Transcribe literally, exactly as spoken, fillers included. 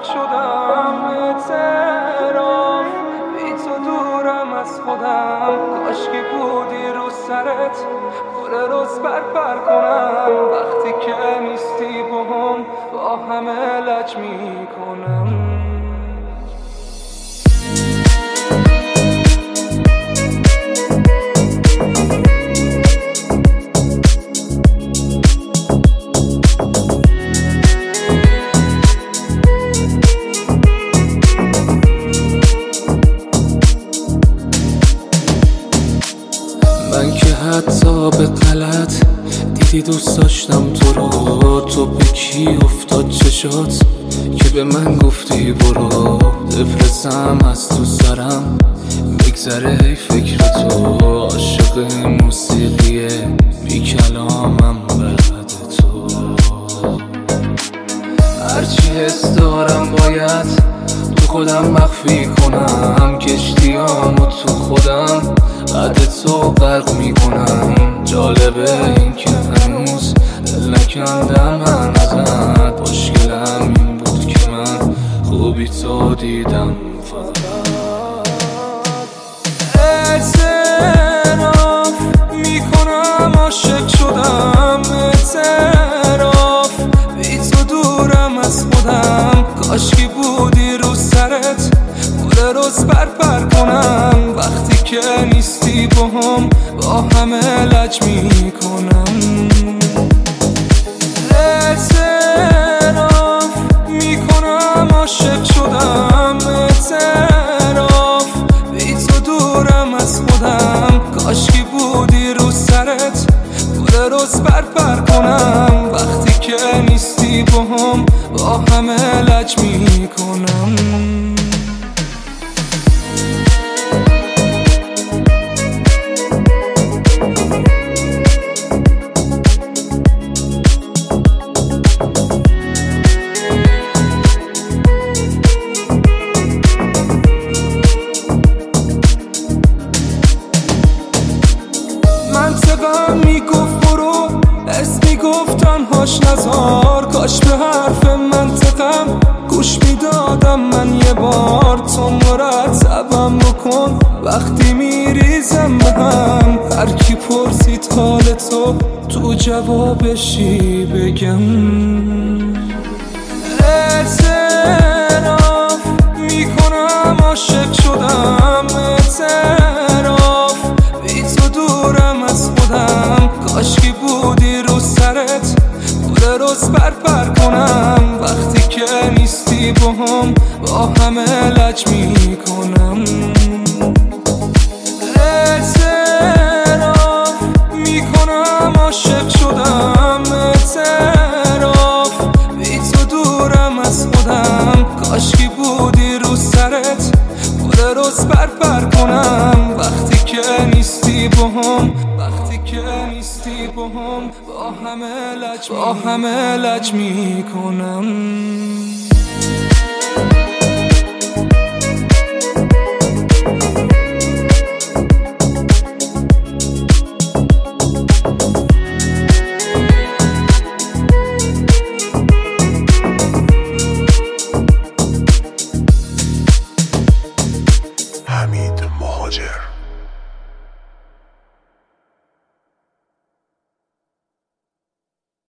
شدم اعتراف بی تو دورم از خودم، کاش که بودی رو سرت گل روز پر پر کنم. وقتی که نیستی با هم با همه لج میکنم. من که حتی به غلط دیدی دوست داشتم تو رو، تو به کی افتاد چشات که به من گفتی برو. دپرسم از تو سرم بگذره ای فکر تو، عاشق موسیقیه بی کلامم بعد تو. هرچی حس دارم باید تو خودم مخفی کنم، کشتیامو تو خودم بعد تو غرق میکنم. جالبه این که هنوز دل نکندم من ازت، مشکلم این بود که من خوبی تو دیدم فقط. اعتراف میکنم عاشق شدم، اعتراف بی تو دورم از خودم، کاش که بودی رو سرت گل روز پر پر کنم. وقتی که نیستی با هم با همه لج میکنم. اعتراف میکنم عاشق شدم، اعتراف بی تو دورم از خودم، کاش که بودی رو سرت گل روز پر پر کنم. وقتی که نیستی با هم با همه لج میکنم. منطقم میگفت برو، اسم میگفت تنهاش نزار، کاش به حرف منطقم گوش میدادم من یه بار. تو مرتبم بکن وقتی میریزم به هم، هر کی پرسید حال تو تو جوابشی بگم. اعتراف میکنم عاشق شدم، اعتراف بی تو دورم از خودم، کاش که بودی رو سرت گل روز پر پر کنم. وقتی که نیستی با هم با همه لج میکنم. اعتراف میکنم عاشق شدم، اعتراف بی تو دورم از خودم، کاش که بودی رو سرت گل روز پر پر کنم. وقتی که نیستی با هم وقتی که نیستی با هم با همه لج با همه لج میکنم.